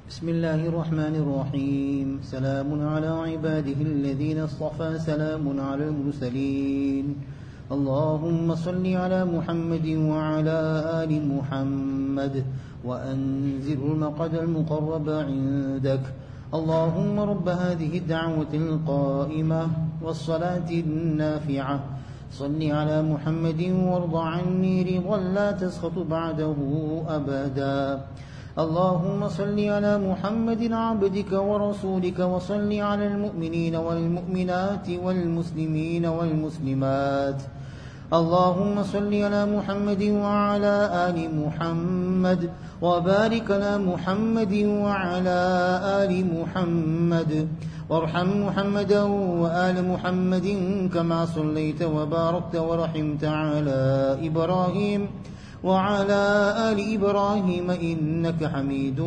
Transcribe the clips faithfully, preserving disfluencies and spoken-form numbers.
بسم الله الرحمن الرحيم. سلام على عباده الذين اصطفى، سلام على المرسلين. اللهم صل على محمد وعلى آل محمد وأنزل المقعد المقرب عندك. اللهم رب هذه الدعوة القائمة والصلاة النافعة، صل على محمد وارض عني رضا لا تسخط بعده أبدا. اللهم صل على محمد عبدك ورسولك، وصل على المؤمنين والمؤمنات والمسلمين والمسلمات. اللهم صل على محمد وعلى آل محمد، وبارك على محمد وعلى آل محمد، وارحم محمدا وآل محمد كما صليت وباركت ورحمت على إبراهيم وعلى آل إبراهيم إنك حميد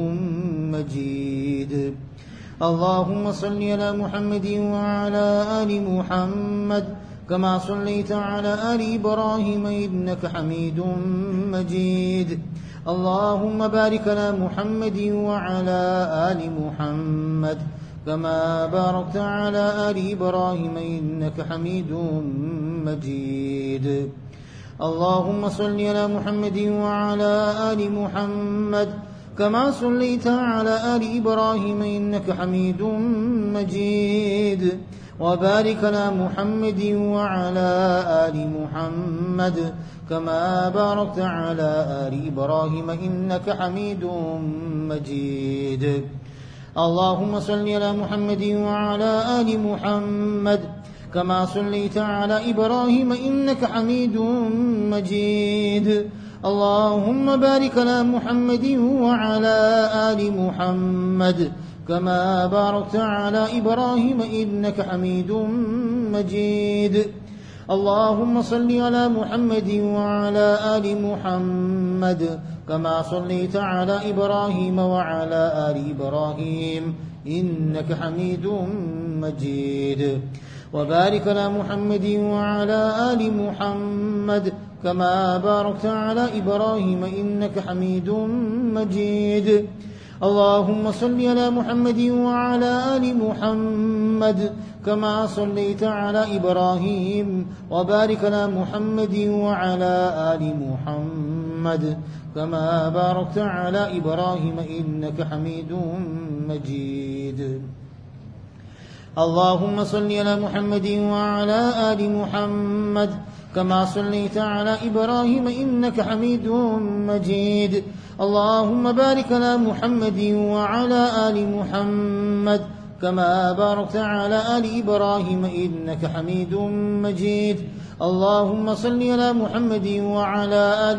مجيد. اللهم صل على محمد وعلى آل محمد كما صليت على آل إبراهيم إنك حميد مجيد. اللهم بارك على محمد وعلى آل محمد كما باركت على آل إبراهيم إنك حميد مجيد. اللهم صل على محمد وعلى آل محمد كما صليت على آل إبراهيم إنك حميد مجيد. وبارك على محمد وعلى آل محمد كما باركت على آل إبراهيم إنك حميد مجيد. اللهم صل على محمد وعلى آل محمد كما صليت على إبراهيم إنك حميد مجيد. اللهم بارك على محمد وعلى آل محمد كما باركت على إبراهيم إنك حميد مجيد. اللهم صل على محمد وعلى آل محمد كما صليت على إبراهيم وعلى آل إبراهيم إنك حميد مجيد. وبارك على محمد وعلى آل محمد كما باركت على إبراهيم إنك حميد مجيد. اللهم صل على محمد وعلى آل محمد كما صليت على إبراهيم، وبارك على محمد وعلى آل محمد كما باركت على إبراهيم إنك حميد مجيد. اللهم صل على محمد وعلى آل محمد كما صليت على إبراهيم إنك حميد مجيد. اللهم بارك على محمد وعلى آل محمد كما باركت على آل إبراهيم إنك حميد مجيد. اللهم صل على محمد وعلى آل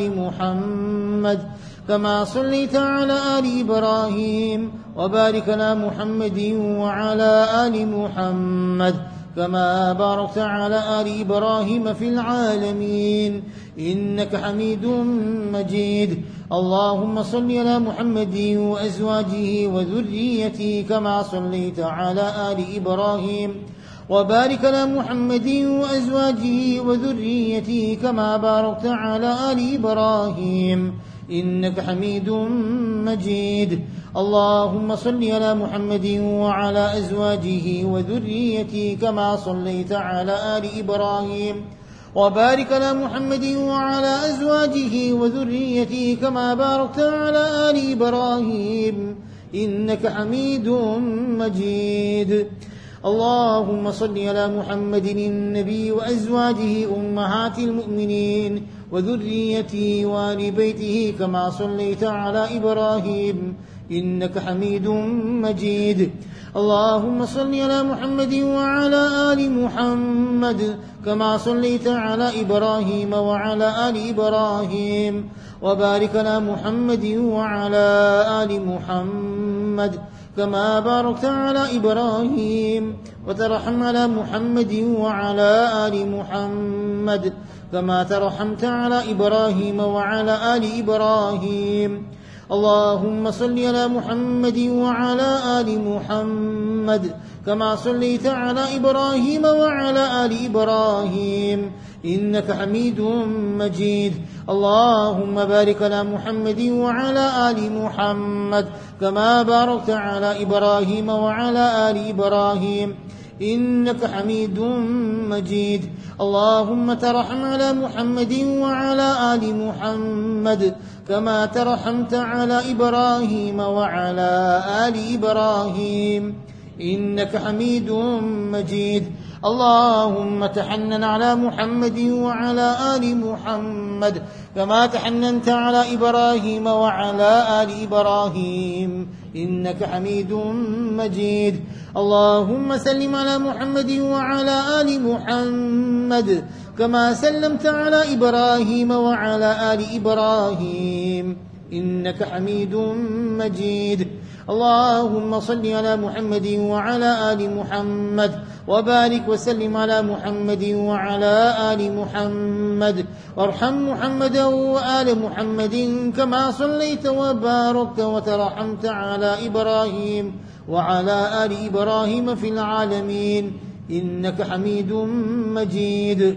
محمد كما صليت على آل إبراهيم، وبارك على محمد وعلى آل محمد كما باركت على آل إبراهيم في العالمين إنك حميد مجيد. اللهم صل على محمد وأزواجه وذريته كما صليت على آل إبراهيم، وبارك على محمد وأزواجه وذريته كما باركت على آل إبراهيم إنك حميد مجيد. اللهم صل على محمد وعلى أزواجه وذريته كما صليت على آل إبراهيم، وبارك على محمد وعلى أزواجه وذريته كما باركت على آل إبراهيم إنك حميد مجيد. اللهم صل على محمد النبي وأزواجه أمهات المؤمنين وذريته وآل بيته كما صليت على إبراهيم إنك حميد مجيد. اللهم صل على محمد وعلى آل محمد كما صليت على إبراهيم وعلى آل إبراهيم، وبارك على محمد وعلى آل محمد كما باركت على إبراهيم، وترحم على محمد وعلى آل محمد كما ترحمت على إبراهيم وعلى آل إبراهيم. اللهم صل على محمد وعلى آل محمد كما صليت على إبراهيم وعلى آل إبراهيم إنك حميد مجيد. اللهم بارك على محمد وعلى آل محمد كما باركت على إبراهيم وعلى آل إبراهيم إنك حميد مجيد. اللهم ترحم على محمد وعلى آل محمد كما ترحمت على إبراهيم وعلى آل إبراهيم إنك حميد مجيد. اللهم تحنن على محمد وعلى آل محمد كما تحننت على إبراهيم وعلى آل إبراهيم إنك حميد مجيد. اللهم سلم على محمد وعلى آل محمد كما سلمت على إبراهيم وعلى آل إبراهيم إنك حميد مجيد. اللهم صل على محمد وعلى آل محمد وبارك وسلم على محمد وعلى آل محمد وارحم محمدا وآل محمد كما صليت وباركت وترحمت على إبراهيم وعلى آل إبراهيم في العالمين إنك حميد مجيد.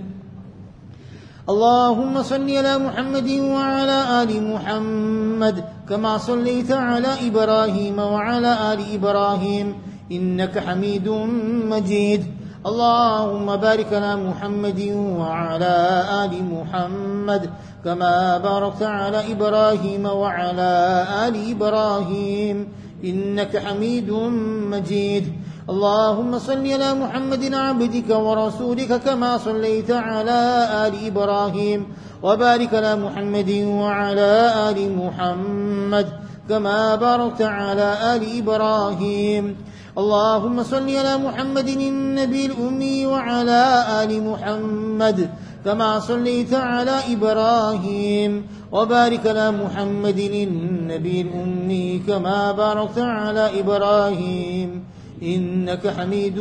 اللهم صل على محمد وعلى آل محمد كما صليت على إبراهيم وعلى آل إبراهيم إنك حميد مجيد. اللهم بارك على محمد وعلى آل محمد كما باركت على إبراهيم وعلى آل إبراهيم إنك حميد مجيد. اللهم صل على محمد عبدك ورسولك كما صليت على آل إبراهيم وبارك على محمد وعلى آل محمد كما باركت على آل إبراهيم. اللهم صل على محمد النبي الأمي وعلى آل محمد كما صليت على إبراهيم وبارك على محمد النبي الأمي كما باركت على إبراهيم إنك حميد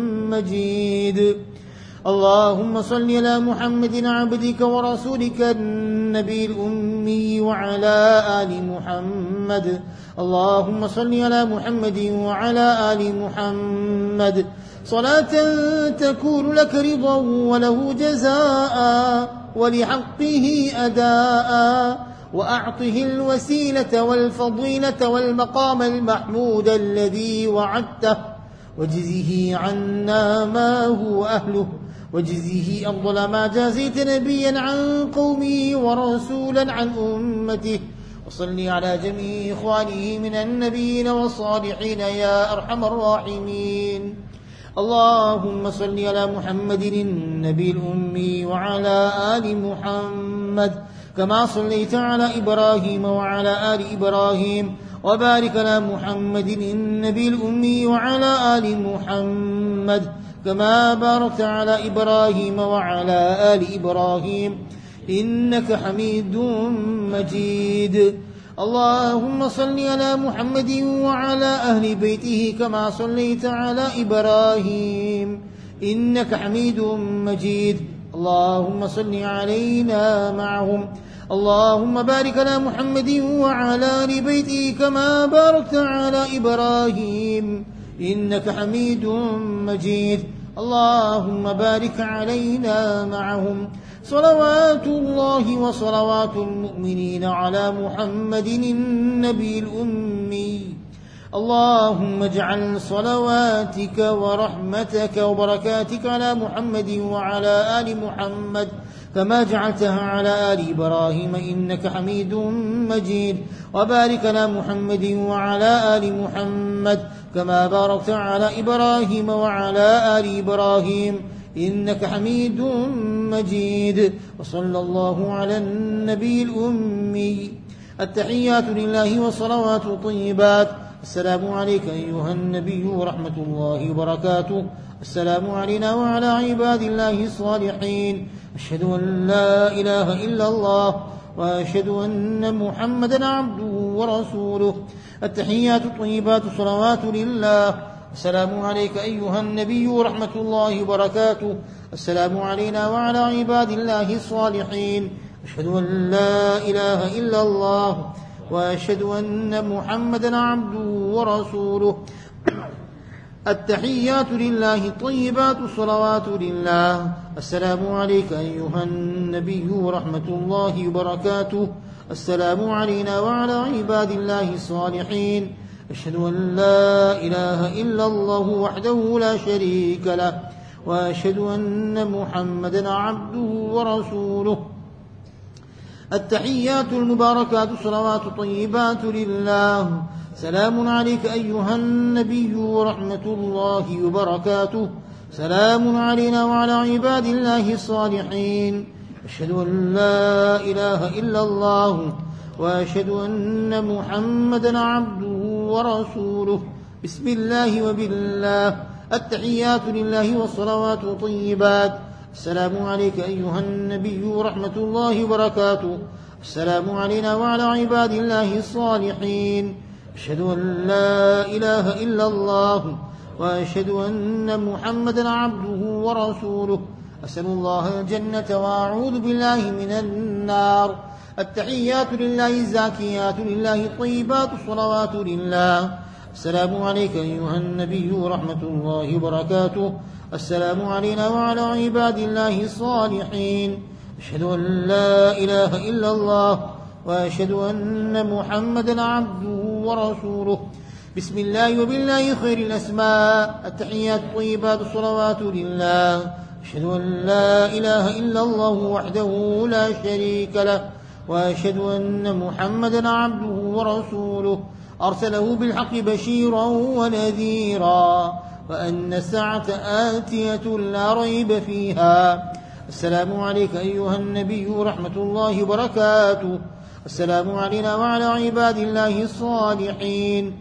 مجيد. اللهم صل على محمد عبدك ورسولك النبي الأمي وعلى آل محمد. اللهم صل على محمد وعلى آل محمد صلاة تكون لك رضا وله جزاء ولحقه أداء وأعطه الوسيلة والفضيلة والمقام المحمود الذي وعدته وجزه عنا ما هو أهله وجزه أفضل ما جازيت نبيا عن قومه ورسولا عن أمته. وصل على جميع إخوانه من النبيين والصالحين يا أرحم الراحمين. اللهم صل على محمد النبي الأمي وعلى آل محمد كما صليت على إبراهيم وعلى آل إبراهيم وبارك على محمد النبي الأمي وعلى آل محمد كما باركت على إبراهيم وعلى آل إبراهيم إنك حميد مجيد. اللهم صل على محمد وعلى أهل بيته كما صليت على إبراهيم إنك حميد مجيد. اللهم صل علينا معهم. اللهم بارك على محمد وعلى آل بيته كما باركت على إبراهيم إنك حميد مجيد. اللهم بارك علينا معهم. صلوات الله وصلوات المؤمنين على محمد النبي الأمي. اللهم اجعل صلواتك ورحمتك وبركاتك على محمد وعلى آل محمد كما جعلتها على آل إبراهيم إنك حميد مجيد. وبارك على محمد وعلى آل محمد كما باركت على إبراهيم وعلى آل إبراهيم إنك حميد مجيد. وصلى الله على النبي الأمي. التحيات لله وصلوات طيبات. السلام عليك أيها النبي ورحمة الله وبركاته. السلام علينا وعلى عباد الله الصالحين. أشهد أن لا إله إلا الله وأشهد أن محمدا عبده ورسوله. التحيات الطيبات الصلوات لله. السلام عليك أيها النبي ورحمة الله وبركاته. السلام علينا وعلى عباد الله الصالحين. أشهد أن لا إله إلا الله وأشهد أن محمدا عبده ورسوله. التحيات لله الطيبات الصلوات لله. السلام عليك أيها النبي ورحمة الله وبركاته. السلام علينا وعلى عباد الله الصالحين. أشهد أن لا إله إلا الله وحده لا شريك له، وأشهد أن محمدا عبده ورسوله. التحيات المباركات الصلوات الطيبات لله. سلام عليك أيها النبي ورحمة الله وبركاته. سلام علينا وعلى عباد الله الصالحين. أشهد أن لا إله إلا الله، وأشهد أن محمدا عبده ورسوله. بسم الله وبالله. التحيات لله والصلوات الطيبات. السلام عليك أيها النبي ورحمة الله وبركاته. السلام علينا وعلى عباد الله الصالحين. أشهد أن لا إله إلا الله، وأشهد أن محمدا عبده ورسوله. أسأل الله الجنة وأعوذ بالله من النار. التحيات لله الزاكيات لله الطيبات الصلوات لله. السلام عليك أيها النبي ورحمة الله وبركاته. السلام علينا وعلى عباد الله الصالحين. أشهد أن لا إله إلا الله، وأشهد أن محمدا عبده ورسوله. بسم الله وبالله خير الأسماء. التحيات الطيبات الصلوات لله. أشهد أن لا إله إلا الله وحده لا شريك له، وأشهد أن محمدا عبده ورسوله. أرسله بالحق بشيرا ونذيرا، وأن الساعة آتية لا ريب فيها. السلام عليك أيها النبي ورحمة الله وبركاته. السلام علينا وعلى عباد الله الصالحين.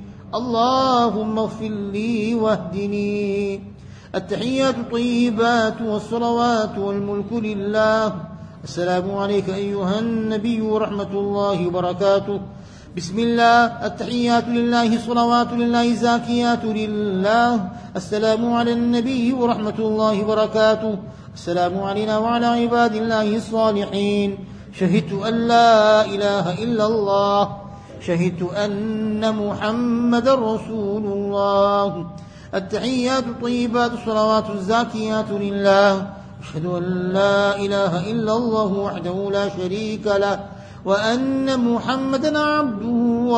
اللهم اغفر لي واهدني. التحيات الطيبات والصلوات والملك لله. السلام عليك أيها النبي ورحمة الله وبركاته. بسم الله. التحيات لله الصلوات لله زاكيات لله. السلام على النبي ورحمة الله وبركاته. السلام علينا وعلى عباد الله الصالحين. شهدت أن لا إله إلا الله. شهدت أن محمدا رسول الله. التحيات الطيبات الصلوات الزاكيات لله. أشهد أن لا إله إلا الله وحده لا شريك له، وأن محمدا عبده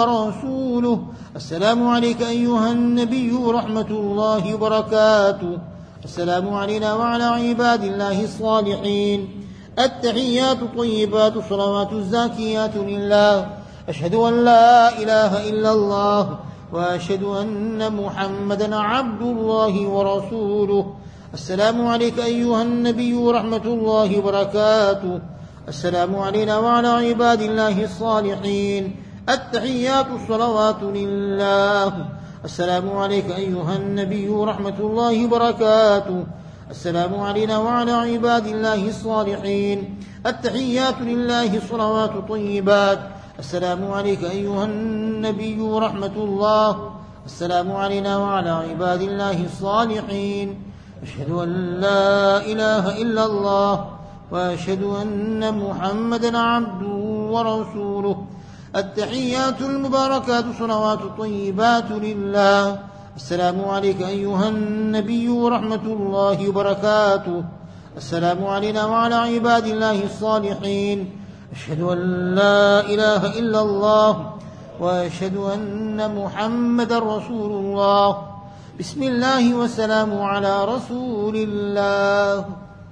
ورسوله. السلام عليك أيها النبي ورحمة الله وبركاته. السلام علينا وعلى عباد الله الصالحين. التحيات الطيبات الصلوات الزاكيات لله. أشهد أن لا إله إلا الله، وأشهد أن محمدا عبد الله ورسوله. السلام عليك أيها النبي ورحمة الله وبركاته. السلام علينا وعلى عباد الله الصالحين. التحيات الصلوات لله. السلام عليك أيها النبي ورحمة الله وبركاته. السلام علينا وعلى عباد الله الصالحين. التحيات لله الصلوات الطيبات. السلام عليك أيها النبي ورحمة الله. السلام علينا وعلى عباد الله الصالحين. أشهد أن لا إله إلا الله، وأشهد أن محمدا عبده ورسوله. التحيات المباركات الصلوات الطيبات لله. السلام عليك أيها النبي ورحمة الله وبركاته. السلام علينا وعلى عباد الله الصالحين. أشهد أن لا إله إلا الله، وأشهد أن محمدا رسول الله. بسم الله والسلام على رسول الله.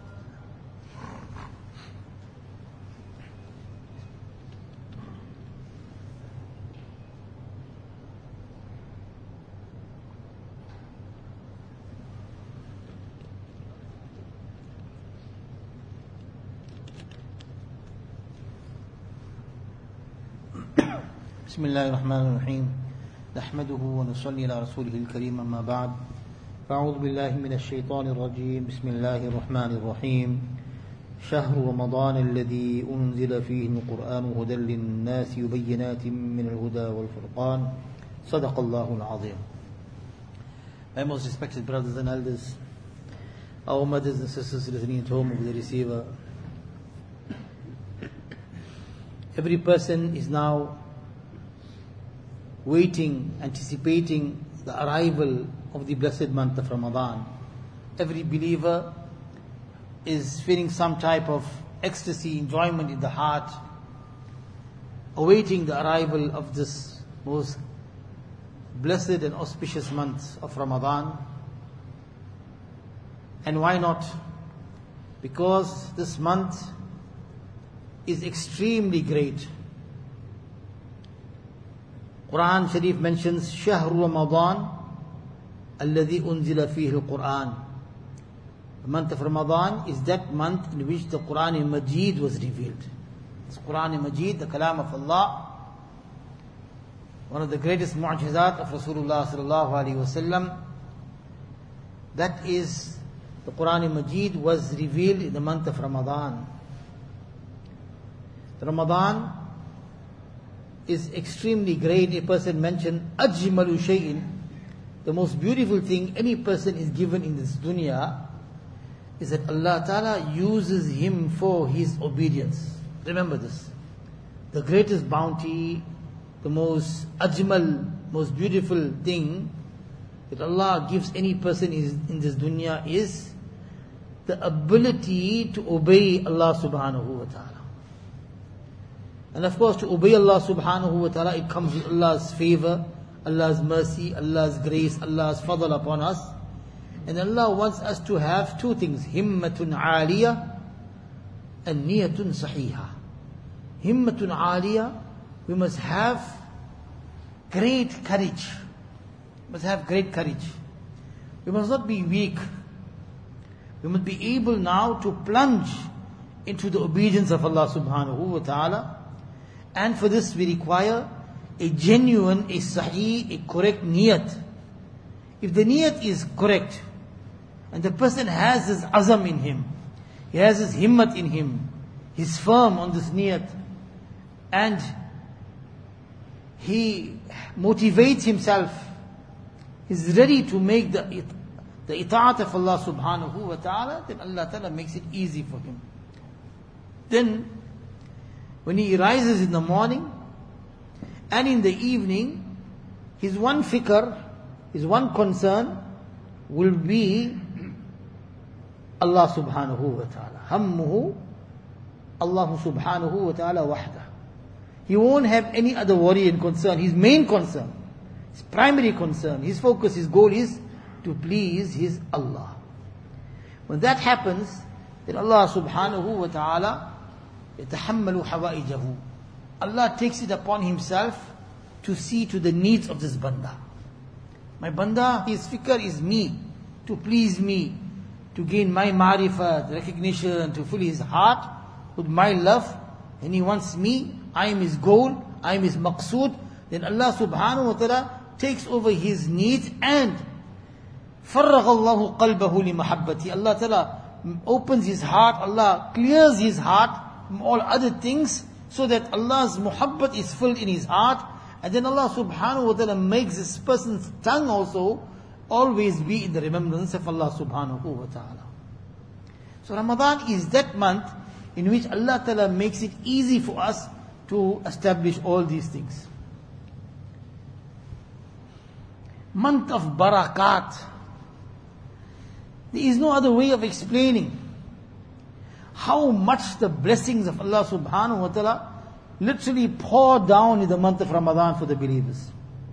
بسم الله الرحمن الرحيم. نحمده ونصلي على رسوله الكريم، أما بعد. فأعوذ بالله من الشيطان الرجيم. بسم الله الرحمن الرحيم. شهر رمضان الذي أنزل فيه القرآن هدى للناس وبينات من الهدى والفرقان. صدق الله العظيم. My most respected brothers and elders, our mothers and sisters listening at home of the receiver, every person is now waiting, anticipating the arrival of the blessed month of Ramadan, every believer is feeling some type of ecstasy, enjoyment in the heart, awaiting the arrival of this most blessed and auspicious month of Ramadan. And why not? Because this month is extremely great. Quran Sharif mentions Shahr Ramadan alladhi unzila fihi al-Quran. The month of Ramadan is that month in which the Quran Majid was revealed. It's Quran Majid, the Kalam of Allah, one of the greatest mu'jizat of Rasulullah sallallahu alaihi wasallam. That is, the Quran Majid was revealed in the month of Ramadan. The Ramadan is extremely great. A person mentioned ajmalu shay'in, the most beautiful thing any person is given in this dunya is that Allah Ta'ala uses him for his obedience. Remember this. The greatest bounty, the most ajmal, most beautiful thing that Allah gives any person is, in this dunya is the ability to obey Allah Subhanahu wa Ta'ala. And of course, to obey Allah Subhanahu wa Ta'ala, it comes with Allah's favor, Allah's mercy, Allah's grace, Allah's fadl upon us. And Allah wants us to have two things: himmatun aliyah and niyatun sahiha. Himmatun aliyah, we must have great courage. We must have great courage. We must not be weak. We must be able now to plunge into the obedience of Allah Subhanahu wa Ta'ala. And for this we require a genuine, a sahih, a correct niyat. If the niyat is correct, and the person has his azam in him, he has his himmat in him, he's firm on this niyat, and he motivates himself, he's ready to make the, the ita'at of Allah Subhanahu wa Ta'ala, then Allah Ta'ala makes it easy for him. Then, when he rises in the morning and in the evening, his one fikr, his one concern will be Allah Subhanahu wa Ta'ala. Hammuhu Allah Subhanahu wa Ta'ala wahda. He won't have any other worry and concern. His main concern, his primary concern, his focus, his goal is to please his Allah. When that happens, then Allah Subhanahu wa Ta'ala يتحمل حوائجه. Allah takes it upon himself to see to the needs of this banda. My banda, his fikr is me, to please me, to gain my ma'rifat, recognition, to fill his heart with my love, and he wants me, I am his goal, I am his maqsood. Then Allah Subhanahu wa Ta'ala takes over his needs and فرغ الله قلبه لمحبتي. Allah Ta'ala opens his heart, Allah clears his heart from all other things, so that Allah's muhabbat is filled in his heart. And then Allah Subhanahu wa Ta'ala makes this person's tongue also always be in the remembrance of Allah Subhanahu wa Ta'ala. So Ramadan is that month in which Allah Ta'ala makes it easy for us to establish all these things. Month of barakat. There is no other way of explaining how much the blessings of Allah Subhanahu wa Ta'ala literally pour down in the month of Ramadan for the believers.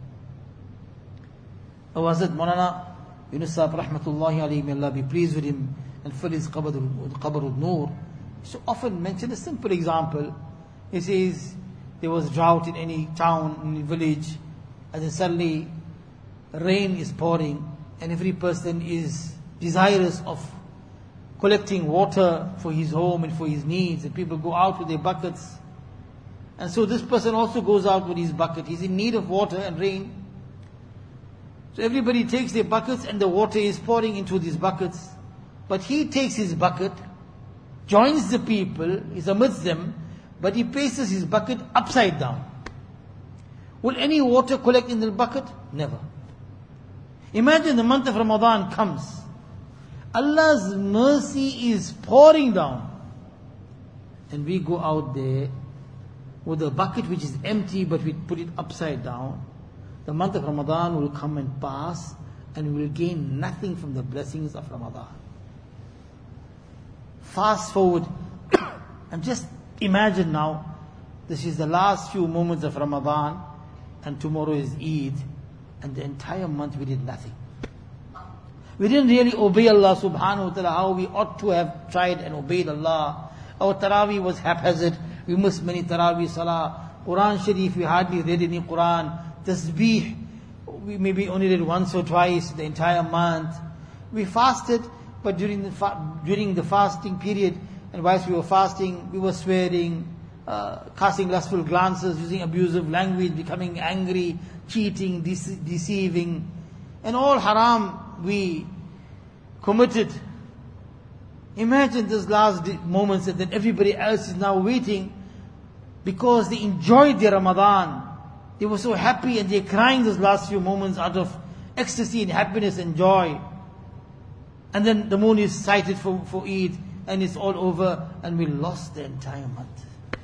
Our Hazrat Maulana Yunus Sahib Rahmatullahi alayhi, may Allah be pleased with him and fill his qabr with noor, so often mention a simple example. He says there was drought in any town, in any village, and then suddenly rain is pouring and every person is desirous of collecting water for his home and for his needs, and people go out with their buckets. And so this person also goes out with his bucket. He's in need of water and rain. So everybody takes their buckets and the water is pouring into these buckets. But he takes his bucket, joins the people, is amidst them, but he places his bucket upside down. Will any water collect in the bucket? Never. Imagine the month of Ramadan comes. Allah's mercy is pouring down. And we go out there with a bucket which is empty, but we put it upside down. the month of Ramadan will come and pass and we will gain nothing from the blessings of Ramadan. Fast forward and just imagine now, this is the last few moments of Ramadan and tomorrow is Eid, and the entire month we did nothing. We didn't really obey Allah subhanahu wa ta'ala how we ought to have tried and obeyed Allah. Our Taraweeh was haphazard. We missed many Taraweeh Salah. Quran Sharif, we hardly read any Quran. Tasbih, we maybe only read once or twice the entire month. We fasted, but during the fa- during the fasting period, and whilst we were fasting, we were swearing, uh, casting lustful glances, using abusive language, becoming angry, cheating, dece- deceiving, and all haram we committed. Imagine those last moments that everybody else is now waiting because they enjoyed their Ramadan. They were so happy and they're crying those last few moments out of ecstasy and happiness and joy. And then the moon is sighted for, for Eid and it's all over and we lost the entire month.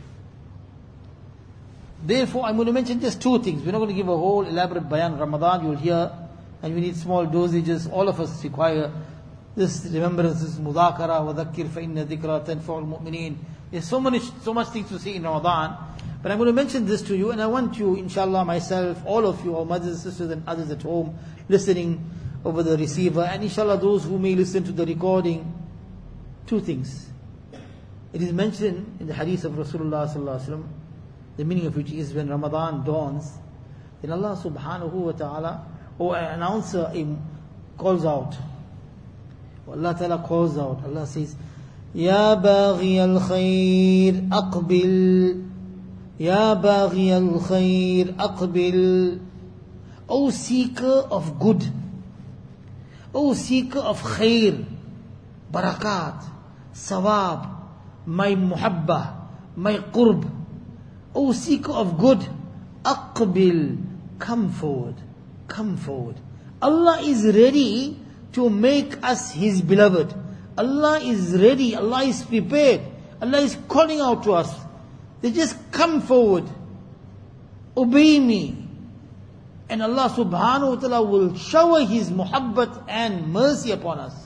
Therefore, I'm going to mention just two things. We're not going to give a whole elaborate bayan. Ramadan, you'll hear, and we need small dosages. All of us require this remembrance, this mudhakara, wa dhakkir fa inna dhikra tanfa'ul mu'mineen. There's so much, so much things to say in Ramadan. But I'm going to mention this to you, and I want you, inshallah, myself, all of you, our mothers and sisters and others at home, listening over the receiver, and inshallah those who may listen to the recording, two things. It is mentioned in the hadith of Rasulullah sallallahu alaihi wasallam, the meaning of which is when Ramadan dawns, then Allah subhanahu wa ta'ala, or an announcer calls out. Allah ta'ala calls out. Allah says, Ya baghi al-khair aqbil. Ya baghi al-khair aqbil. O seeker of good. O seeker of khair, barakat, sawab, my muhabbah, my qurb. O seeker of good, aqbil, come forward, come forward. Allah is ready to make us His beloved. Allah is ready, Allah is prepared. Allah is calling out to us. They just come forward, obey me. And Allah subhanahu wa ta'ala will shower His muhabbat and mercy upon us.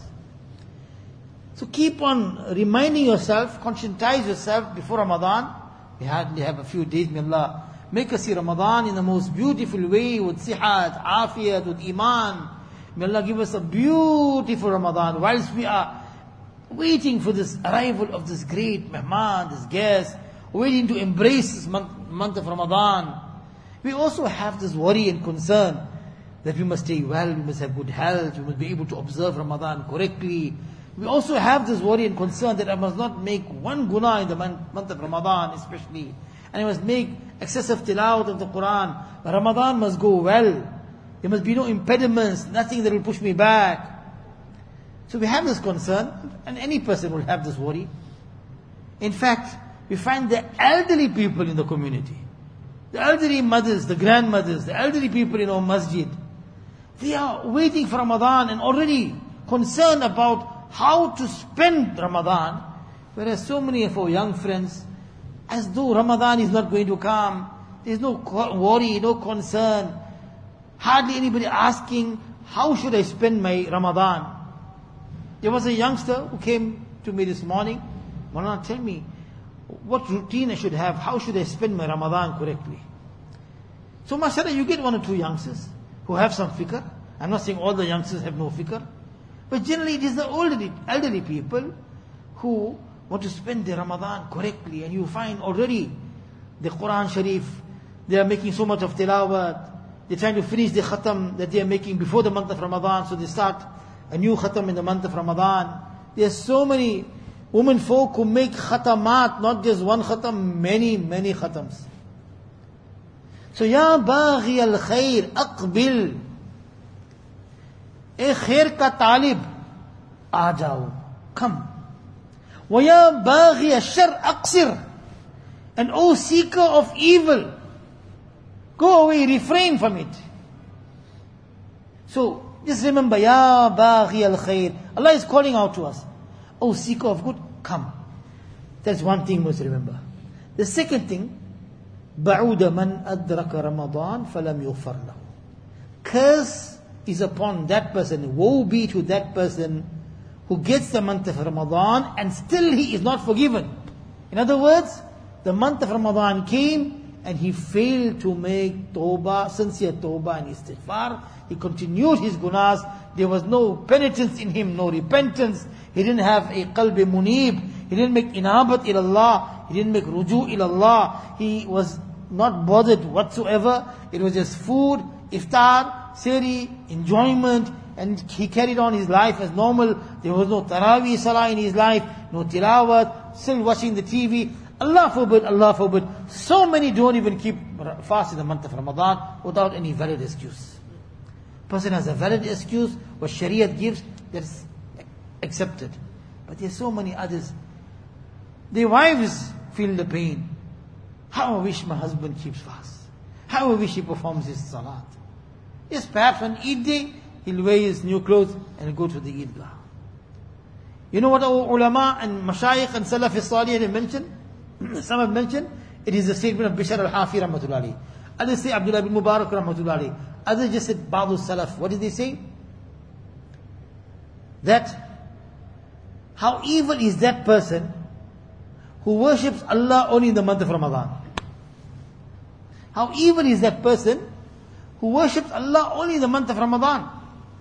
So keep on reminding yourself, conscientize yourself before Ramadan. We hardly have a few days, may Allah make us see Ramadan in the most beautiful way, with sihat, afiyat, with iman. May Allah give us a beautiful Ramadan whilst we are waiting for this arrival of this great mehman, this guest, waiting to embrace this month, month of Ramadan. We also have this worry and concern that we must stay well, we must have good health, we must be able to observe Ramadan correctly. We also have this worry and concern that I must not make one guna in the month, month of Ramadan especially. And I must make excessive tilawat of the Quran. But Ramadan must go well. There must be no impediments, nothing that will push me back. So we have this concern, and any person will have this worry. In fact, we find the elderly people in the community, the elderly mothers, the grandmothers, the elderly people in our masjid, they are waiting for Ramadan and already concerned about how to spend Ramadan. Whereas so many of our young friends, as though Ramadan is not going to come, there is no worry, no concern. Hardly anybody asking, how should I spend my Ramadan? There was a youngster who came to me this morning. Maulana, tell me, what routine I should have? How should I spend my Ramadan correctly? So mashallah, you get one or two youngsters who have some fikr. I'm not saying all the youngsters have no fikr. But generally it is the elderly, elderly people who want to spend their Ramadan correctly. And you find already the Quran Sharif, they are making so much of tilawat. They're trying to finish the khatam that they are making before the month of Ramadan. So they start a new khatam in the month of Ramadan. There are so many women folk who make khatamat, not just one khatam, many, many khatams. So, Ya baghi al-khair, aqbil. E khair ka talib, aa jao, come. Wa ya baghi al-shar, aqsir. And O seeker of evil, go away, refrain from it. So, just remember, Ya baghi al-khair. Allah is calling out to us. O seeker of good, come. That's one thing you must remember. The second thing, بَعُودَ مَنْ أَدْرَكَ رَمَضَانَ فَلَمْ يُغْفَرْ لَهُ. curse is upon that person, woe be to that person who gets the month of Ramadan and still he is not forgiven. In other words, the month of Ramadan came and he failed to make tawbah, sincere tawbah and istighfar. He continued his gunas. There was no penitence in him, no repentance. He didn't have a qalb munib. He didn't make inabat ilallah. He didn't make ruju ilallah. He was not bothered whatsoever. It was just food, iftar, seri, enjoyment, and he carried on his life as normal. There was no Taraweeh Salah in his life, no tilawat, still watching the T V. Allah forbid, Allah forbid. So many don't even keep fast in the month of Ramadan without any valid excuse. Person has a valid excuse, what Shariat gives, that's accepted. But there's so many others. Their wives feel the pain. How I wish my husband keeps fast. How I wish he performs his salat. Yes, perhaps on Eid day, he'll wear his new clothes and go to the Eidgah. You know what our ulama and mashayikh and salaf as-salih have mentioned? Some have mentioned, it is a statement of Bishr al-Hafi rahmatullah alayhi. Others say Abdullah bin Mubarak rahmatullah alayhi. Others just said Ba'du salaf. What did they say? That how evil is that person who worships Allah only in the month of Ramadan. How evil is that person who worships Allah only in the month of Ramadan.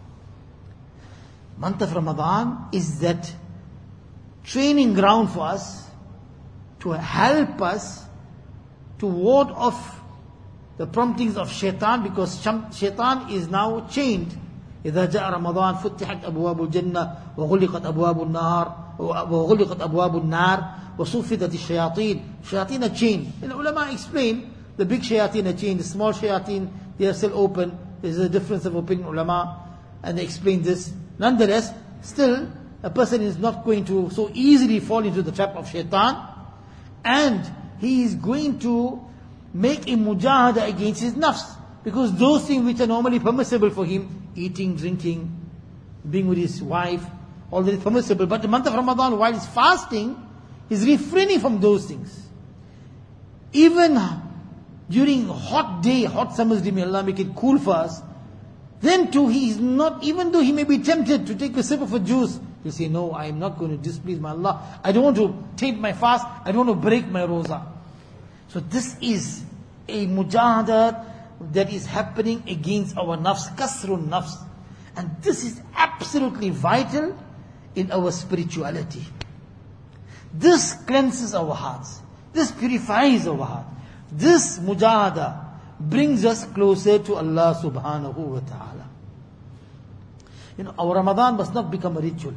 Month of Ramadan is that training ground for us to help us to ward off the promptings of shaitan, because shaitan is now chained. إذا جاء رمضان فتحت أبواب الجنة وغلقت أبواب النار وغلقت أبواب النار وصفدت الشياطين. Shayateen are chained. And ulama explain, the big shayateen are chained, the small shayateen, they are still open. There's a difference of opinion, ulama, and they explain this. Nonetheless, still, a person is not going to so easily fall into the trap of shaitan, and he is going to make a mujahada against his nafs, because those things which are normally permissible for him, eating, drinking, being with his wife, all that is permissible. But the month of Ramadan, while he's fasting, he's refraining from those things. Even during hot day, hot summer's day, may Allah make it cool for us, then too he is not, even though he may be tempted to take a sip of a juice, he'll say, no, I am not going to displease my Allah. I don't want to taint my fast. I don't want to break my roza. So this is a mujahada that is happening against our nafs, kasrun nafs. And this is absolutely vital in our spirituality. This cleanses our hearts. This purifies our heart. This mujahada brings us closer to Allah subhanahu wa ta'ala. You know, our Ramadan must not become a ritual.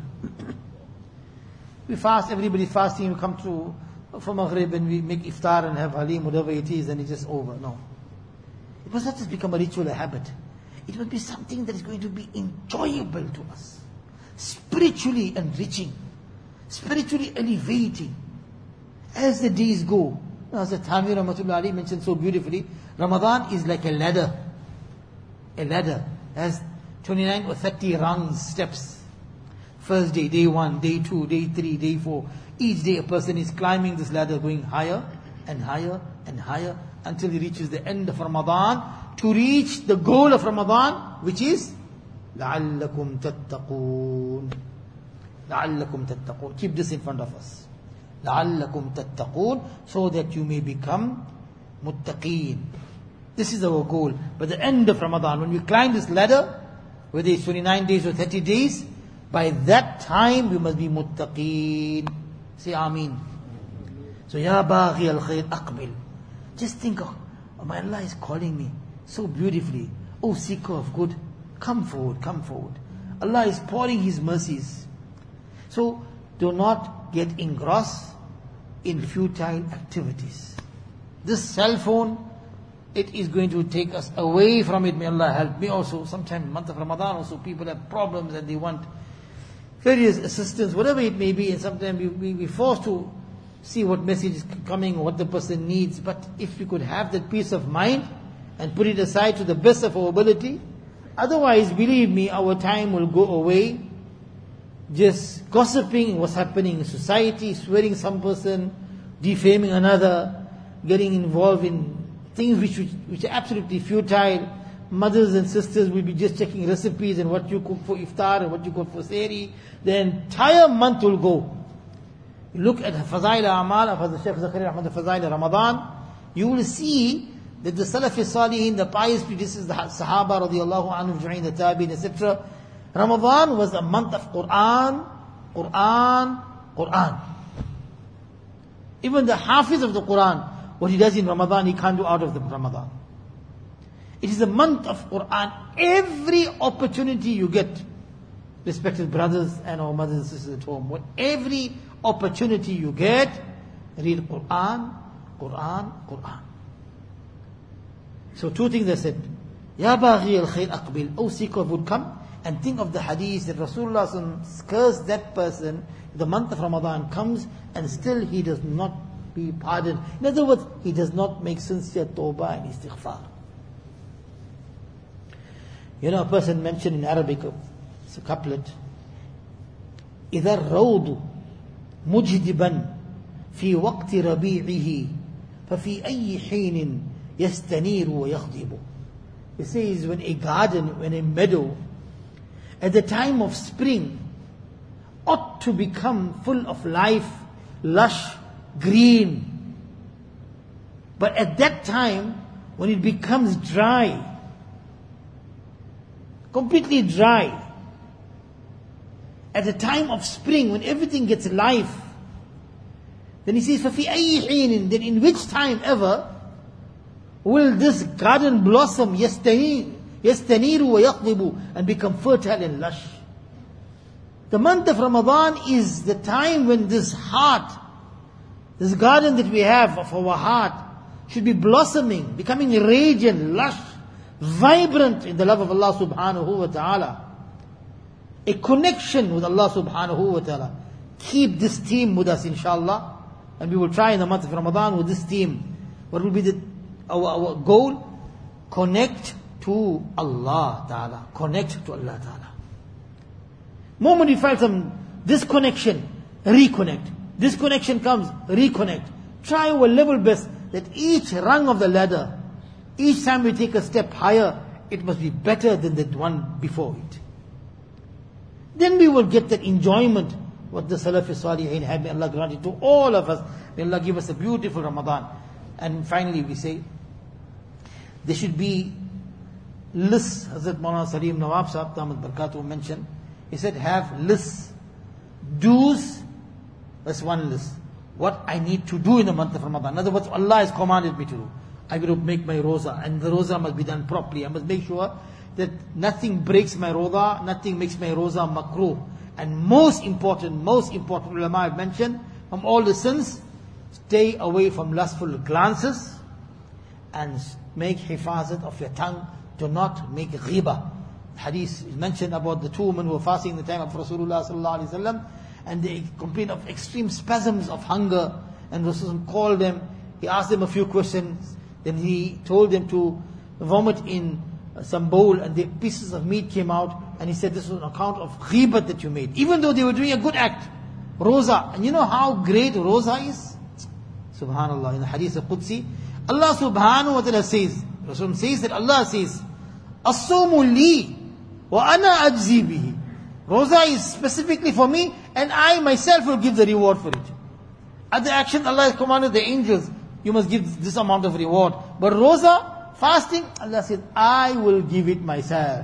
We fast, everybody fasting, we come to for Maghrib and we make iftar and have halim, whatever it is, and it's just over. No. It must not just become a ritual, a habit. It must be something that is going to be enjoyable to us. Spiritually enriching. Spiritually elevating. As the days go. As the Thamir Rahmatullah Ali mentioned so beautifully, Ramadan is like a ladder. A ladder. Has twenty-nine or thirty rungs, steps. First day, day one, day two, day three, day four. Each day a person is climbing this ladder, going higher and higher and higher until he reaches the end of Ramadan, to reach the goal of Ramadan, which is لَعَلَّكُمْ تَتَّقُونَ لَعَلَّكُمْ تَتَّقُونَ. Keep this in front of us. لَعَلَّكُمْ تَتَّقُونَ, so that you may become muttaqeen. This is our goal. By the end of Ramadan, when we climb this ladder, whether it's twenty-nine days or thirty days, by that time we must be muttaqeen. Say Ameen. So, Ya Baghi al-Khair Aqbil. Just think, oh, my Allah is calling me so beautifully. Oh, seeker of good, come forward, come forward. Allah is pouring His mercies. So, do not get engrossed in futile activities. This cell phone, it is going to take us away from it. May Allah help me also. Sometime in the month of Ramadan also, people have problems and they want various assistance, whatever it may be, and sometimes we, we, we're forced to see what message is coming, what the person needs. But if we could have that peace of mind and put it aside to the best of our ability, otherwise, believe me, our time will go away just gossiping what's happening in society, swearing some person, defaming another, getting involved in things which, which, which are absolutely futile, mothers and sisters will be just checking recipes and what you cook for iftar and what you cook for sehri. The entire month will go. You look at Fazail Amal of Hazrat Shaykh Zakaria Ahmad Fazail Ramadan, you will see that the Salaf Salihin, the pious predecessors, the Sahaba radiallahu anhu, during the Tabi'in, et cetera. Ramadan was a month of Quran, Quran, Quran. Even the Hafiz of the Quran, what he does in Ramadan, he can't do out of the Ramadan. It is a month of Quran. Every opportunity you get, respected brothers and our mothers and sisters at home, when every opportunity you get, read Quran, Quran, Quran. So two things I said. Ya baghi al-khair aqbil. O seeker would come and think of the hadith that Rasulullah cursed that person. The month of Ramadan comes and still he does not be pardoned. In other words, he does not make sincere tawbah and istighfar. You know, a person mentioned in Arabic, it's a couplet, إِذَا الرَّوْضُ مُجْدِبًا فِي وَقْتِ رَبِيعِهِ فَفِي أَيِّ حِينٍ يَسْتَنِيرُ وَيَخْضِبُ. It says, when a garden, when a meadow, at the time of spring, ought to become full of life, lush, green. But at that time, when it becomes dry, completely dry, at the time of spring, when everything gets life, then he says, فَفِي أَيِّ حِينٍ, then in which time ever will this garden blossom, يَسْتَنِيرُ وَيَخْضِبُ, and become fertile and lush. The month of Ramadan is the time when this heart, this garden that we have of our heart, should be blossoming, becoming radiant, lush, vibrant in the love of Allah subhanahu wa ta'ala. A connection with Allah subhanahu wa ta'ala. Keep this theme with us, inshallah. And we will try in the month of Ramadan with this theme. What will be the, our, our goal? Connect to Allah ta'ala. Connect to Allah ta'ala. Moment you find some disconnection, reconnect. Disconnection comes, reconnect. Try our level best that each rung of the ladder, each time we take a step higher, it must be better than the one before it. Then we will get that enjoyment, what the Salaf Salihin had. May Allah grant it to all of us. May Allah give us a beautiful Ramadan. And finally we say, there should be lists. Hazrat Maulana Salim Nawab Sahib Damat Barakatuh mentioned, he said, have lists. Do's, that's one list. What I need to do in the month of Ramadan. In other words, Allah has commanded me to do. I will make my roza, and the roza must be done properly. I must make sure that nothing breaks my roza, nothing makes my roza makruh. And most important, most important ulama I've mentioned, from all the sins, stay away from lustful glances, and make hifazat of your tongue. Do not make ghibah. Hadith is mentioned about the two women who were fasting in the time of Rasulullah sallallahu alaihi wasallam, and they complained of extreme spasms of hunger, and Rasulullah called them. He asked them a few questions. Then he told them to vomit in some bowl, and the pieces of meat came out, and he said this was an account of ghibat that you made, even though they were doing a good act. Roza, and you know how great roza is? Subhanallah, in the hadith of Qudsi, Allah subhanahu wa ta'ala says, Rasul says that Allah says, As-sawmu li wa ana ajzi bihi. Roza is specifically for me, and I myself will give the reward for it. At the action, Allah has commanded the angels, you must give this amount of reward. But roza, fasting, Allah said, I will give it myself.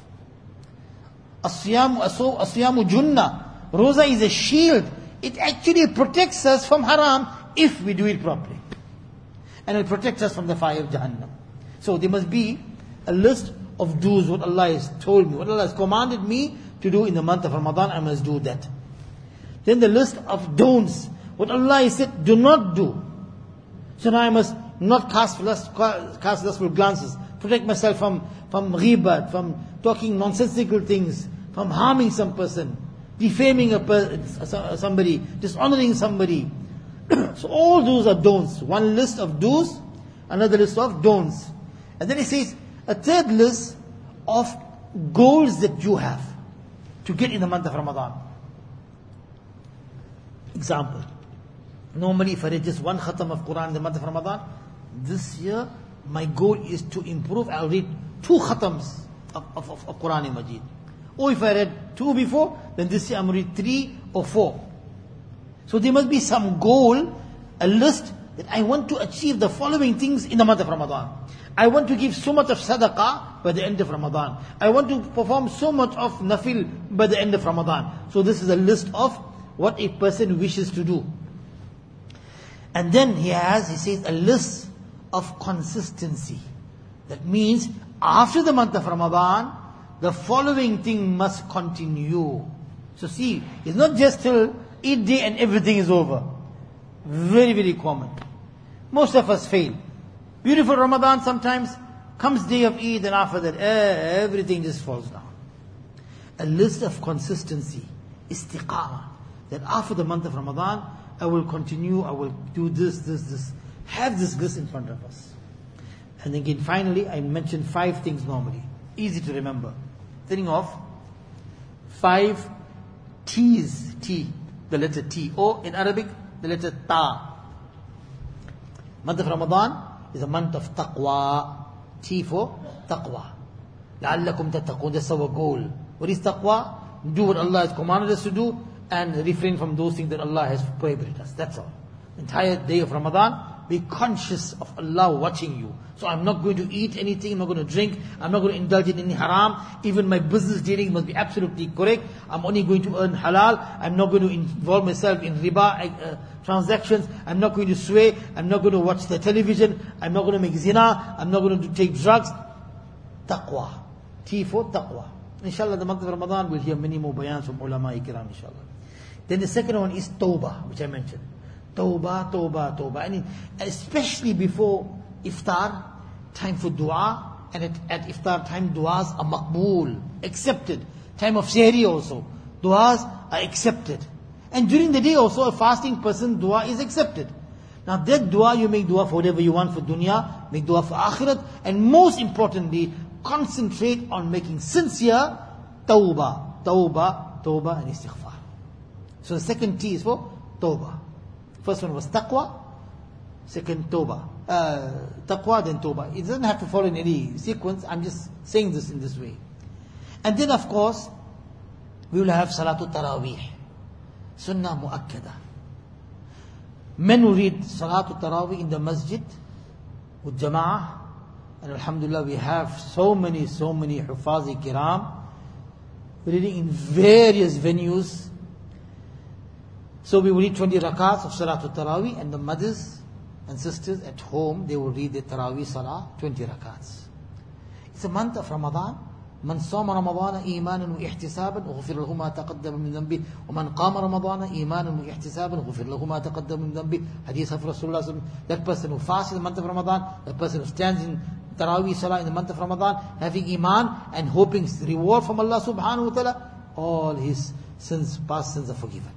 As-siyamu as-siyamu junna. Roza is a shield. It actually protects us from haram if we do it properly. And it protects us from the fire of Jahannam. So there must be a list of do's, what Allah has told me, what Allah has commanded me to do in the month of Ramadan, I must do that. Then the list of don'ts, what Allah has said, do not do. So now I must not cast lust, cast lustful glances, protect myself from, from ghibat, from talking nonsensical things, from harming some person, defaming a per, somebody, dishonoring somebody. So all those are don'ts. One list of do's, another list of don'ts. And then he says, a third list of goals that you have to get in the month of Ramadan. Example. Normally if I read just one khatam of Quran in the month of Ramadan, this year my goal is to improve. I'll read two khatams of, of, of, of Quran Majid. Or if I read two before, then this year I'm read three or four. So there must be some goal, a list that I want to achieve the following things in the month of Ramadan. I want to give so much of sadaqah by the end of Ramadan. I want to perform so much of nafil by the end of Ramadan. So this is a list of what a person wishes to do. And then he has, he says, a list of consistency. That means after the month of Ramadan, the following thing must continue. So see, it's not just till Eid day and everything is over. Very, very common. Most of us fail. Beautiful Ramadan sometimes, comes day of Eid and after that, eh, everything just falls down. A list of consistency, istiqamah. That after the month of Ramadan, I will continue, I will do this, this, this. Have this list in front of us. And again, finally, I mentioned five things normally. Easy to remember. Thinking of five T's. T, the letter T. Or in Arabic, the letter Ta. Month of Ramadan is a month of taqwa. T for taqwa. لَعَلَّكُمْ تَتَّقُونَ. That's our goal. What is taqwa? Do what Allah has commanded us to do and refrain from those things that Allah has prohibited us. That's all. Entire day of Ramadan, be conscious of Allah watching you. So I'm not going to eat anything, I'm not going to drink, I'm not going to indulge in any haram. Even my business dealing must be absolutely correct. I'm only going to earn halal. I'm not going to involve myself in riba uh, transactions. I'm not going to swear. I'm not going to watch the television. I'm not going to make zina. I'm not going to take drugs. Taqwa. T for taqwa. Inshallah, the month of Ramadan, we'll hear many more bayans from ulama ikram, inshallah. Then the second one is tawbah, which I mentioned. Tawbah, tawbah, tawbah. And especially before iftar, time for dua. And at, at iftar time, duas are maqbool, accepted. Time of sehri also, duas are accepted. And during the day also, a fasting person, dua is accepted. Now that dua, you make dua for whatever you want for dunya, make dua for akhirat, and most importantly, concentrate on making sincere tawbah, tawbah, tawbah and istighfar. So the second T is for tawbah. First one was taqwa, second tawbah. Uh, taqwa, then tawbah. It doesn't have to follow in any sequence, I'm just saying this in this way. And then of course, we will have Salatul Taraweeh, Sunnah Mu'akkada. Men will read Salatul Taraweeh in the masjid with Jama'ah. And Alhamdulillah, we have so many, so many Hufazi Kiram reading in various venues. So we will read twenty rakats of Salatul Taraweeh, and the mothers and sisters at home, they will read the Taraweeh Salah, twenty rakats. It's a month of Ramadan. من صام رمضان إيمانا واحتسابا غفر له ما تقدم من ذنبه ومن قام رمضان إيمانا واحتسابا غفر له ما تقدم من ذنبه. Hadith of Rasulullah. That person who fasts in the month of Ramadan, that person who stands in Taraweeh Salah in the month of Ramadan, having iman and hoping reward from Allah subhanahu wa ta'ala, all his sins, past sins are forgiven.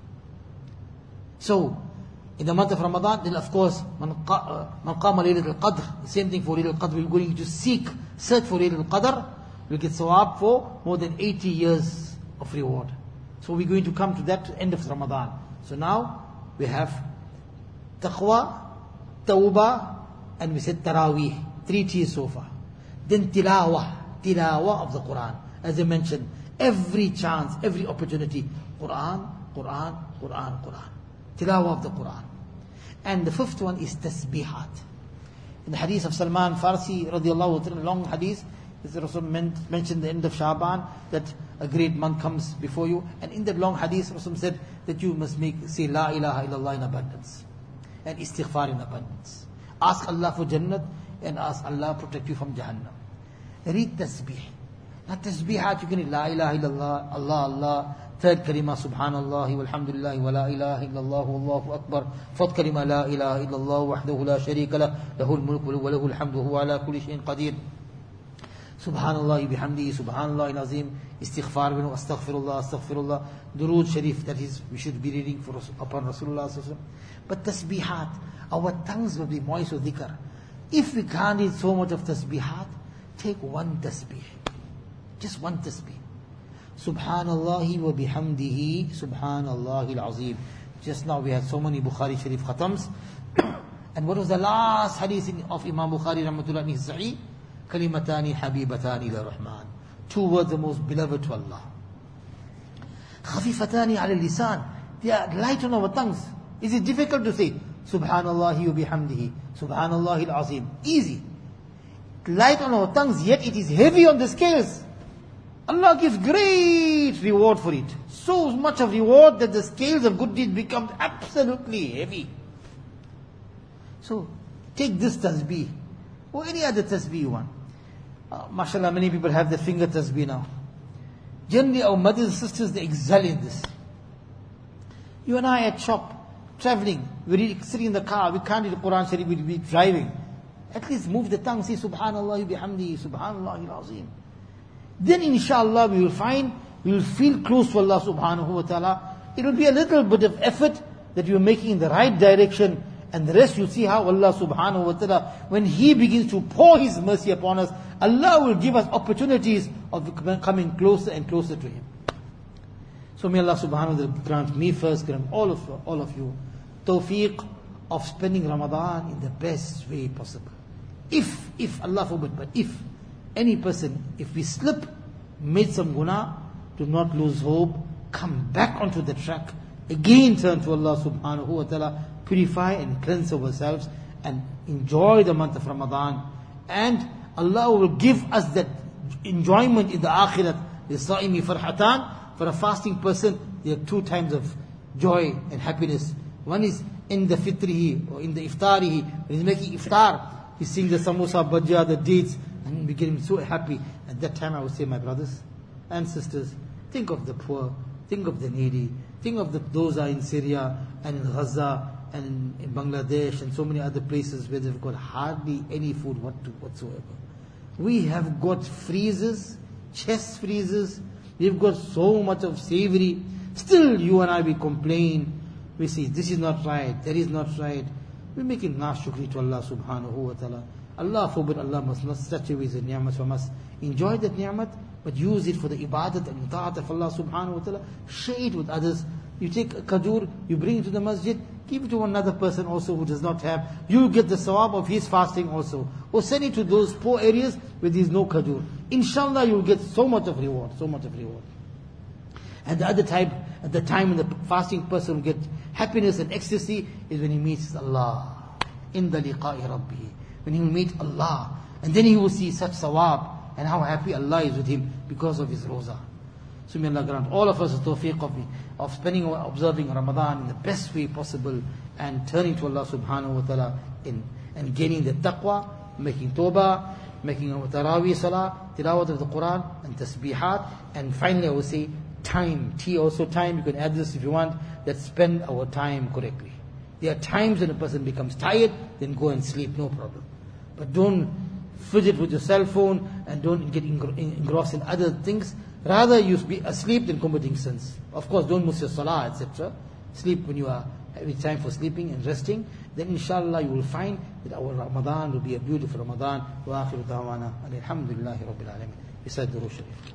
So, in the month of Ramadan, then of course, man qama Laylatul Qadr, same thing for Laylatul Qadr, we're going to seek, search for Laylatul Qadr, we'll get sawab for more than eighty years of reward. So we're going to come to that end of Ramadan. So now, we have taqwa, tawbah, and we said taraweeh, three T's so far. Then tilawah, tilawah of the Quran. As I mentioned, every chance, every opportunity, Quran, Quran, Quran, Quran. Tilawah of the Quran. And the fifth one is tasbihat. In the hadith of Salman Farsi, radiallahu ta'ala, long hadith, is Rasul mentioned the end of Shaban, that a great month comes before you. And in that long hadith, Rasul said that you must make, say La ilaha illallah in abundance. And istighfar in abundance. Ask Allah for Jannat, and ask Allah protect you from Jahannam. Read tasbih. Not tasbihat, you can read La ilaha illallah, Allah, Allah. Third kalima, subhanallah, walhamdulillah, wa la ilaha illallah, wallahu akbar. Fourth kalima, la ilaha illallah, wahdahu la sharika lah, lahul mulku wa lahul hamdu, huwa ala kulli shay'in qadir. Subhanallah bihamdihi, subhanallah al-azim, istighfar binu, astaghfirullah, astaghfirullah. Durood Sharif, that is, we should be reading for, upon Rasulullah sallallahu alaihi wasallam. But tasbihat, our tongues will be moist with dhikr. If we can't read so much of tasbihat, take one tasbih. Just one tasbih. Subhanallah wa bihamdihi, subhanallah al-azim. Just now we had so many Bukhari Sharif khatams. And what was the last hadith of Imam Bukhari rahmatullah in his Sahih? Kalimatani habibatani ila Rahman. Two words the most beloved to Allah. Khafifatani ala lisan. They are light on our tongues. Is it difficult to say? Subhanallahi wa bihamdihi. Subhanallahil azim. Easy. Light on our tongues, yet it is heavy on the scales. Allah gives great reward for it. So much of reward that the scales of good deeds become absolutely heavy. So, take this tasbih, or any other tasbih you want. Uh, mashallah, many people have their finger tasbih now. Generally, our mothers and sisters, they excel in this. You and I at shop, traveling, we're sitting in the car, we can't read the Quran Sharif, we'll be driving. At least move the tongue, say Subhanallah bihamdi, Subhanallah al-Azim. Then inshallah we will find, we will feel close to Allah subhanahu wa ta'ala. It will be a little bit of effort that you are making in the right direction, and the rest you'll see how Allah subhanahu wa ta'ala, when He begins to pour His mercy upon us, Allah will give us opportunities of coming closer and closer to Him. So may Allah subhanahu wa ta'ala grant me first, grant all of you, all of you, tawfiq of spending Ramadan in the best way possible. If, if, Allah forbid, but if any person, if we slip, made some guna, do not lose hope, come back onto the track, again turn to Allah subhanahu wa ta'ala, purify and cleanse ourselves, and enjoy the month of Ramadan. And Allah will give us that enjoyment in the akhirat. لِلصَّائِمِ farhatan. For a fasting person, there are two times of joy and happiness. One is in the fitrihi, or in the iftarihi, when he's making iftar, he's seeing the samosa, bhajia, the dates, and we get him so happy. At that time I would say, my brothers and sisters, think of the poor, think of the needy, think of the, those are in Syria and in Gaza and in Bangladesh and so many other places where they've got hardly any food whatsoever. We have got freezers, chest freezers, we've got so much of savory. Still you and I, we complain, we say this is not right, that is not right. We're making nashukri to Allah subhanahu wa ta'ala. Allah forbid, Allah must not snatch away the ni'mat from us. Enjoy that ni'mat, but use it for the ibadat and ta'at of Allah subhanahu wa ta'ala. Share it with others. You take a kajur, you bring it to the masjid, give it to another person also who does not have. You get the sawab of his fasting also. Or send it to those poor areas where there is no kajur. Inshallah you will get so much of reward, so much of reward. And the other time, at the time when the fasting person will get happiness and ecstasy is when he meets Allah. In the liqa'i rabbihi. When he will meet Allah. And then he will see such sawab and how happy Allah is with him because of his roza. So may Allah grant all of us the tawfiq of, of spending or observing Ramadan in the best way possible and turning to Allah subhanahu wa ta'ala in, and gaining the taqwa, making tawbah, making our taraweeh salah, tilawat of the Quran and tasbihat, and finally I will say time, T also time, you can add this if you want, that spend our time correctly. There are times when a person becomes tired, then go and sleep, no problem. But don't fidget with your cell phone and don't get engrossed in other things. Rather you be asleep than committing sins. Of course don't miss your salah, et cetera. Sleep when you are having time for sleeping and resting. Then inshallah you will find that our Ramadan will be a beautiful Ramadan. Wa akhiru da'wana alhamdulillahi rabbil alamin. Beside the Durood Sharif.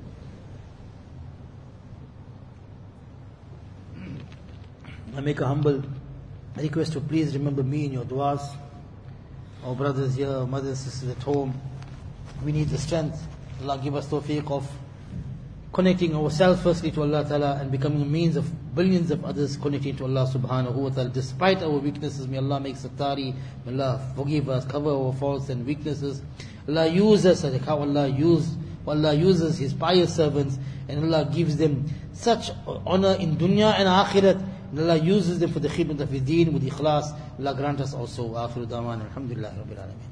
I make a humble request to please remember me in your du'as. Our brothers here, our mothers, sisters at home, we need the strength. Allah give us tawfiq of connecting ourselves firstly to Allah Ta'ala and becoming a means of billions of others connecting to Allah Subhanahu wa Ta'ala. Despite our weaknesses, may Allah make satari, may Allah forgive us, cover our faults and weaknesses. Allah use us like how Allah used, Allah uses His pious servants, and Allah gives them such honor in dunya and akhirat. Allah uses them for the khidmat of His deen with ikhlas. Allah grant us also. Akhiru da'wana alhamdulillahi rabbil alamin.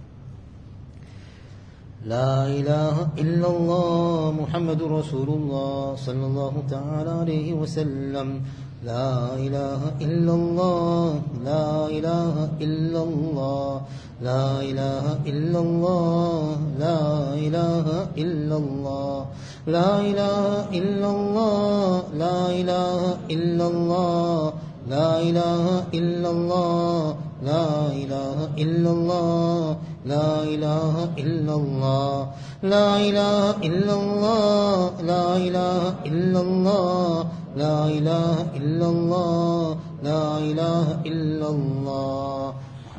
لا إله إلا الله محمد رسول الله صلى الله تعالى عليه وسلم. لا إله إلا الله لا إله إلا الله لا إله إلا الله لا إله إلا الله لا إله إلا الله لا إله إلا الله لا إله إلا الله لا إله إلا الله لا إله إلا الله لا إله إلا الله لا إله إلا الله لا إله إلا الله لا إله إلا الله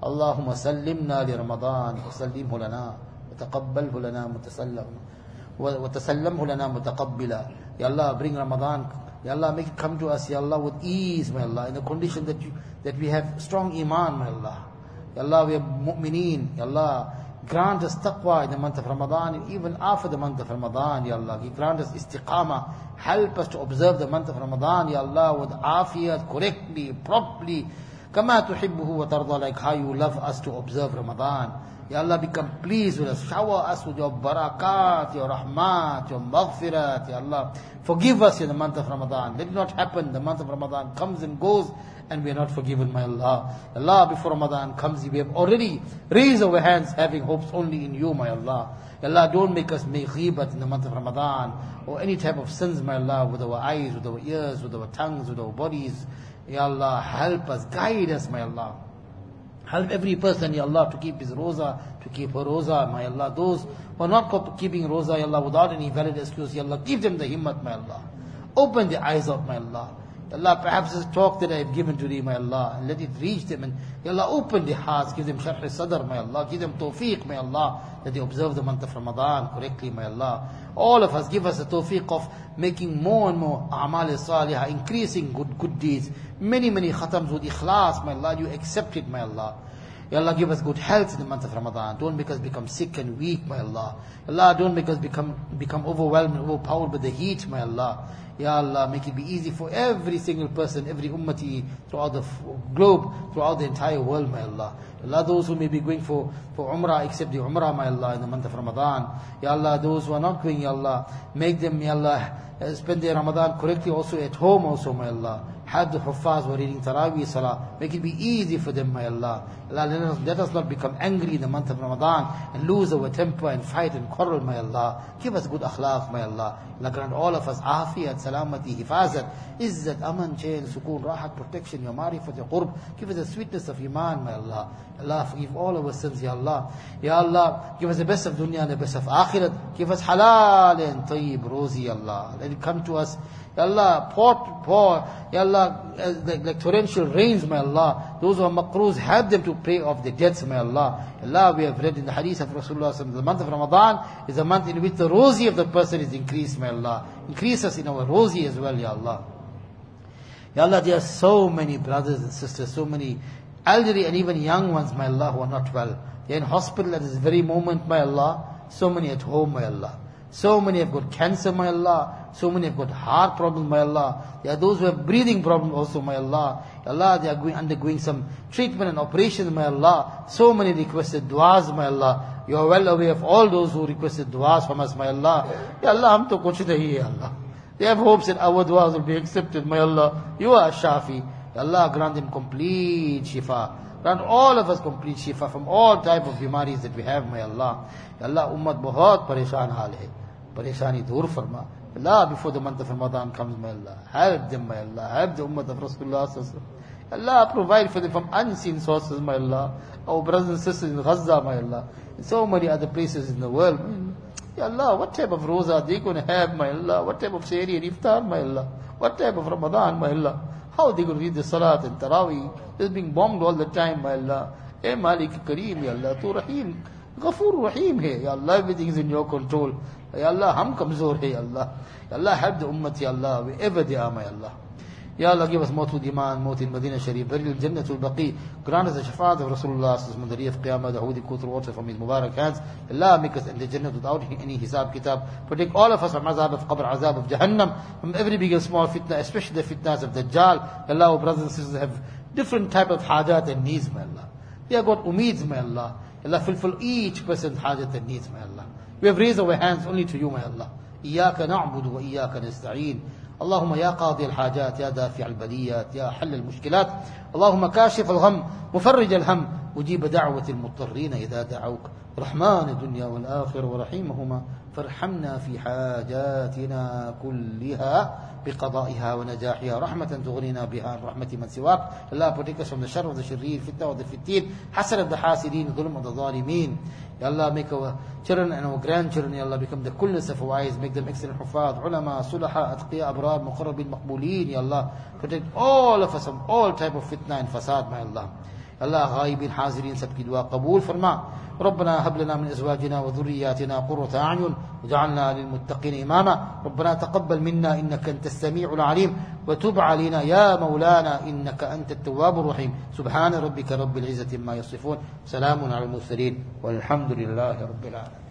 Allahumma sallimna li Ramadan wa sallimhu lana wa taqabbalhu lana mutasallam wa tasallamhu lana mutaqabbila. Ya Allah, bring Ramadan. Ya Allah, make it come to us, Ya Allah, with ease, my Allah, in the condition that you, that we have strong iman, my Allah. Ya Allah, we are mu'mineen. Ya Allah, grant us taqwa in the month of Ramadan and even after the month of Ramadan, Ya Allah. Grant us istiqamah. Help us to observe the month of Ramadan, Ya Allah, with afiyat, correctly, properly. Kama tuhibbuhu wa tarda, like how you love us to observe Ramadan. Ya Allah, become pleased with us. Shower us with your barakat, your rahmat, your maghfirat, Ya Allah. Forgive us in the month of Ramadan. Let it not happen. The month of Ramadan comes and goes and we are not forgiven, my Allah. Allah, before Ramadan comes, we have already raised our hands having hopes only in you, my Allah. Ya Allah, don't make us make ghibat in the month of Ramadan or any type of sins, my Allah, with our eyes, with our ears, with our tongues, with our bodies. Ya Allah, help us, guide us, my Allah. Help every person, Ya Allah, to keep his roza, to keep her roza, my Allah. Those who are not keeping roza, Ya Allah, without any valid excuse, Ya Allah, give them the himmat, my Allah. Open the eyes out, my Allah. Ya Allah, perhaps this talk that I have given to thee, my Allah, and let it reach them, and Ya Allah, open their hearts, give them sharh sadr, my Allah, give them tawfiq, my Allah, that they observe the month of Ramadan correctly, my Allah. All of us, give us the tawfiq of making more and more a'mal salihah, increasing good good deeds, many, many khatams with ikhlas, my Allah, you accept it, my Allah. Ya Allah, give us good health in the month of Ramadan. Don't make us become sick and weak, my Allah. Allah, don't make us become become overwhelmed and overpowered by the heat, my Allah. Ya Allah, make it be easy for every single person, every ummati throughout the globe, throughout the entire world, my Allah. Allah, those who may be going for, for Umrah, accept the Umrah, my Allah, in the month of Ramadan. Ya Allah, those who are not going, Ya Allah, make them, Ya Allah, spend their Ramadan correctly also at home also, my Allah. Have the Huffaz who are reading Taraweeh Salah. Make it be easy for them, my Allah. Allah, let us, let us not become angry in the month of Ramadan and lose our temper and fight and quarrel, my Allah. Give us good akhlaq, my Allah. Allah, grant all of us afiyat, salamati, hifazat, izzat, aman, chain, sukoon, rahat, protection, your marifat, your qurb. Give us the sweetness of iman, my Allah. Allah, forgive all our sins, Ya Allah. Ya Allah, give us the best of dunya and the best of akhirat. Give us halal and tayyib, rosy, Ya Allah. Let it come to us, Ya Allah, pour, pour, Ya Allah, uh, like, like torrential rains, my Allah. Those who are maqroos, help them to pay off their debts, my Allah. Allah, we have read in the hadith of Rasulullah, the month of Ramadan is a month in which the rosy of the person is increased, my Allah. Increase us in our rosy as well, Ya Allah. Ya Allah, there are so many brothers and sisters, so many elderly and even young ones, my Allah, who are not well. They are in hospital at this very moment, my Allah. So many at home, my Allah. So many have got cancer, my Allah. So many have got heart problems, my Allah. There are those who have breathing problems also, my Allah. Allah, they are going, undergoing some treatment and operations, my Allah. So many requested du'as, my Allah. You are well aware of all those who requested du'as from us, my Allah. Ya Allah, hum to kuch nahi hai, Allah. They have hopes that our du'as will be accepted, my Allah. You are Shafi. Ya Allah, grant them complete shifa. Grant all of us complete shifa from all type of bimaris that we have, my Allah. Ya Allah, ummat bahut pareshan hal hai. Pareshani dur farma. Allah, before the month of Ramadan comes, my Allah, help them, my Allah, help the ummah of Rasulullah. Allah, provide for them from unseen sources, my Allah. Our brothers and sisters in Gaza, my Allah, in so many other places in the world. Ya Allah, what type of roza are they going to have, my Allah? What type of sehri and iftar, my Allah? What type of Ramadan, my Allah? How are they going to read the salat and tarawih? Just being bombed all the time, my Allah. Eh Malik Kareem, Ya Allah, Tu Rahim, Ghafoor Rahim hai, Ya Allah, everything is in your control. Ya Allah, hum kamzor hai, Ya Allah. Ya Allah, help the ummah, Ya Allah, wherever they are, my Allah. Ya Allah, give us mawt iman, mawt in Medina Sharif, burial Jannatul Baqi. Grant us the shafaat of Rasulullah, on the day of Qiyamah, the holy cool water from his Mubarak hands. Allah, make us in the Jannah without any hisab kitab. Protect all of us from azab of qabr, azab of Jahannam, from every big and small fitna, especially the fitnas of Dajjal. Allah, our brothers and sisters have different type of hajat and needs, my Allah. They have got umeeds, my Allah. Allah, fulfill each person's hajat and needs, my Allah. We have raised our hands only to you, my Allah. إياك نعبد وإياك نستعين. اللهم يا قاضي الحاجات يا دافع البليات يا حل المشكلات اللهم كاشف الغم مفرج الهم مجيب دعوة المضطرين إذا دعوك رحمن الدنيا والآخرة ورحيمهما فارحمنا في حاجاتنا كلها بقضائها ونجاحها رحمة تغنينا بها عن رحمة من سواك. Allah, protect us from the shar of the sharir, fitna of the fitin, hasad of the hasideen, dhulm of the zalimeen. Ya Allah, make our children and our grandchildren, Ya Allah, become the coolness of our eyes, make them excellent hufad, ulama, sulaha, atqiya, abrar, muqarrabin, maqbooleen. Ya Allah, protect all of us from all type of fitna and fasad, my Allah. الله غائبين حاضرين सबकी दुआ कबूल फरमा ربنا هب لنا من أزواجنا وذرياتنا قرة أعين وجعلنا للمتقين إماما ربنا تقبل منا إنك أنت السميع العليم وتب علينا يا مولانا إنك أنت التواب الرحيم سبحان ربك رب العزة ما يصفون سلام على المرسلين والحمد لله رب العالمين.